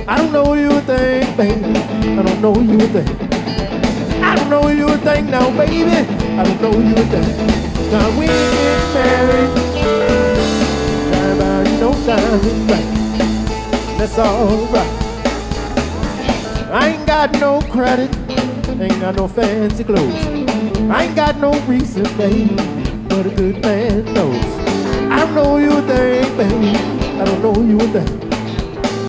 I don't know you a thing, baby. I don't know you a thing. I don't know you a thing now, baby. I don't know you a thing. Now we get married. Time out, you know time is right. That's alright. I ain't got no credit, ain't got no fancy clothes. I ain't got no reason, baby, but a good man knows. I don't know you a thing, baby. I don't know you a thing.